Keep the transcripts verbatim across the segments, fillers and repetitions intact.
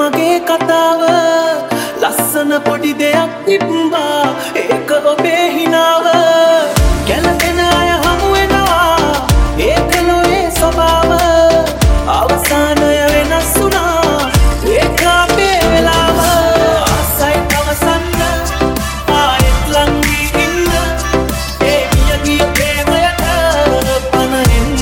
මගේ කතාව ලස්සන පොඩි දෙයක් තිබ්බා ඒක ඔබේ හිනාව ගැලපෙන අය හමු වෙනවා ඒක ලෝයේ ස්වභාව අවසානය වෙනස් වුණා ඒක අපේ වෙලාව ආසයි තවසන්න ආයෙත් ලං වී ඉන්න ඒ ගිය ගිය ප්‍රේමයට පණ එන්න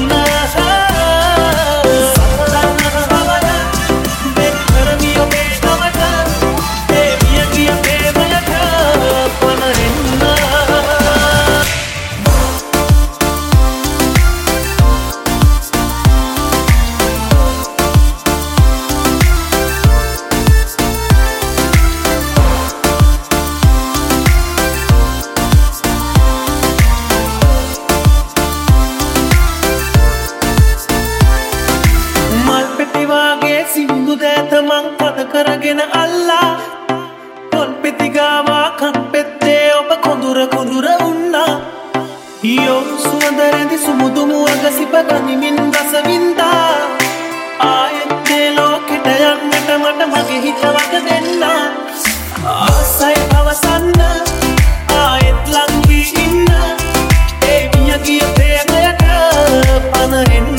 සින්දු දැත මං පද කරගෙන අල්ලා පොල් පෙති ගාවා කන් පෙත්තේ ඔබ කොඳුර කොඳුර උන්නා යෝ සුවඳ රැඳි සුමුදු මුවග සිප ගනිමින් රස වින්දා ආයෙත් මේ ලෝකෙට යන්නට මට මගේ හිත වද දෙන්න ආසයි අවසන්න ආයෙත් ලං වී ඉන්න ඒ ගිය ගිය ප්‍රේමයට පණ එන්න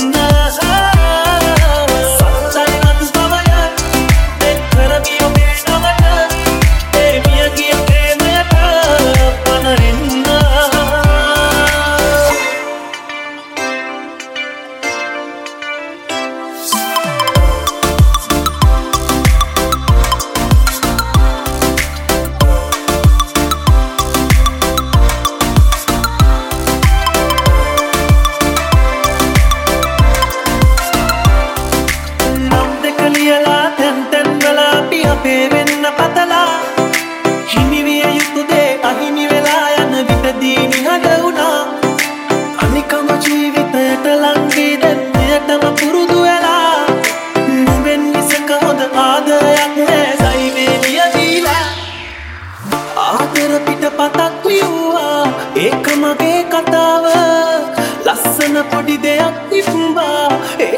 වෙන්න පතලා හිමි විය යුතු දේ අහිමි වෙලා යන විටදී නිහඬ වුණා අනිකම ජීවිතයට ලං වී දැන් මෙයටම පුරුදු වෙලා නුඹෙන් මිසක හොඳ ආදරයක් නෑ සයි මේ දියදීලා ආදර පිට පතක් ලියුවා ඒක මගේ කතාව ලස්සන පොඩි දෙයක් තිබ්බා